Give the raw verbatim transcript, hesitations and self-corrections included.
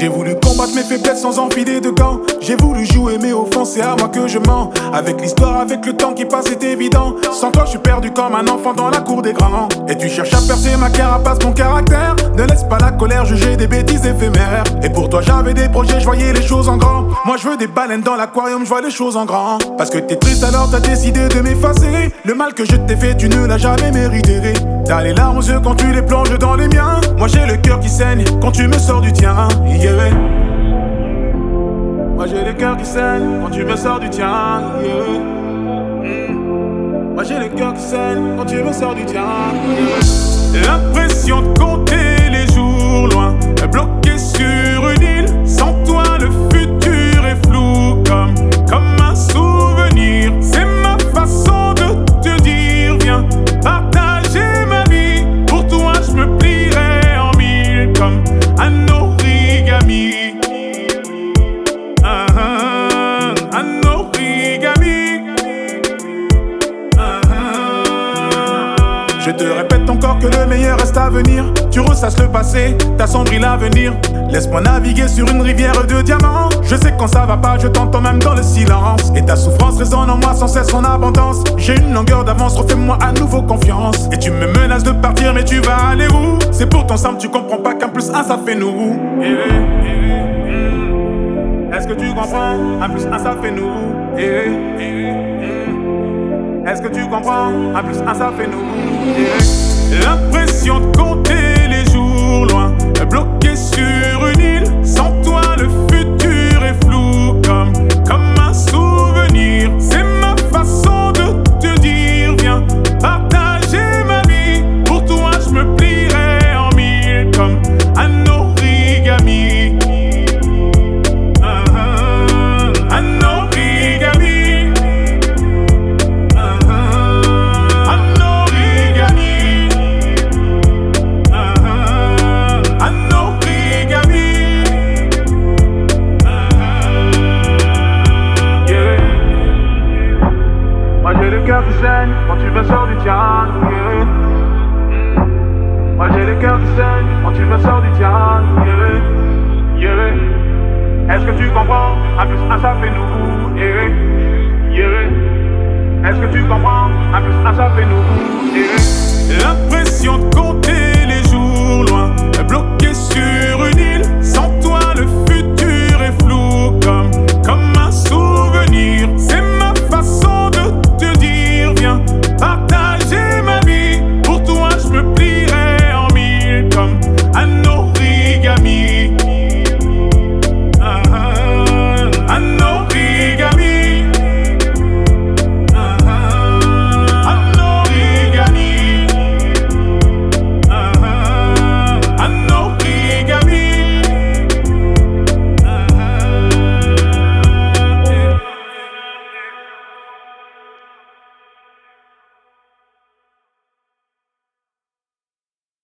J'ai voulu combattre mes faiblesses sans enfiler de gants. J'ai voulu jouer mais au fond c'est à moi que je mens. Avec l'histoire, avec le temps qui passe c'est évident. Sans toi je suis perdu comme un enfant dans la cour des grands. Et tu cherches à percer ma carapace, mon caractère. Ne laisse pas la colère juger des bêtises éphémères. Et pour toi j'avais des projets, je voyais les choses en grand. Moi je veux des baleines dans l'aquarium, je vois les choses en grand. Parce que t'es triste alors t'as décidé de m'effacer. Le mal que je t'ai fait tu ne l'as jamais mérité. T'as les larmes aux yeux quand tu les plonges dans les miens. Moi j'ai le cœur qui saigne quand tu me sors du tien, yeah. Moi j'ai le cœur qui saigne quand tu me sors du tien, yeah. mm. Moi j'ai le cœur qui saigne quand tu me sors du tien, yeah. L'impression de compter les jours loin, bloqué sur une île. Sans toi le futur est flou comme, comme un souvenir. C'est ma façon de te dire viens partager ma vie. Pour toi je me plierai en mille comme un origami. Uh-huh, un origami. Uh-huh. Je te répète encore que le meilleur reste à venir. Tu ressasses le passé, t'assombris l'avenir. Laisse-moi naviguer sur une rivière de diamants. Je sais quand ça va pas, je t'entends même dans le silence. Et ta souffrance résonne en moi sans cesse en abondance. J'ai une longueur d'avance, refais-moi à nouveau confiance. Et tu me menaces de partir, mais tu vas aller où? C'est pourtant simple, tu comprends pas qu'un plus un ça fait nous. Eh, eh, eh, mm. Est-ce que tu comprends? Un plus un ça fait nous. Eh, eh, mm. Est-ce que tu comprends? Un plus un ça fait nous. Eh. L'impression de compter les jours loin, bloqué sur une île. Sans toi le futur est flou comme, comme un souvenir. C'est ma façon de te dire viens partager ma vie. Pour toi je me plierai en mille comme un origami. Uh-huh, un origami. Uh-huh, un origami. Uh-huh, un origami. Uh-huh, yeah. Moi j'ai le cœur qui saigne quand tu me sors du tien, yeah. Moi j'ai le cœur qui saigne quand tu me sors du tien, yeah. Yeah. Est-ce que tu comprends? Un plus un ça fait nous, yeah. Yeah. Est-ce que tu comprends? Un plus un ça fait nous, yeah. L'impression de compter